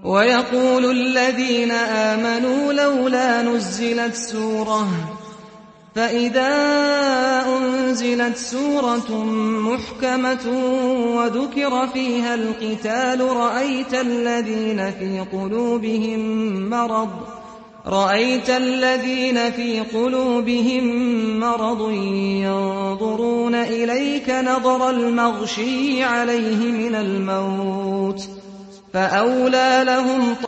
ويقول الذين آمنوا لولا نزلت سورة فإذا أنزلت سورة محكمة وذكر فيها القتال رأيت الذين في قلوبهم مرض ينظرون إليك نظر المغشي عليه من الموت فأولى لهم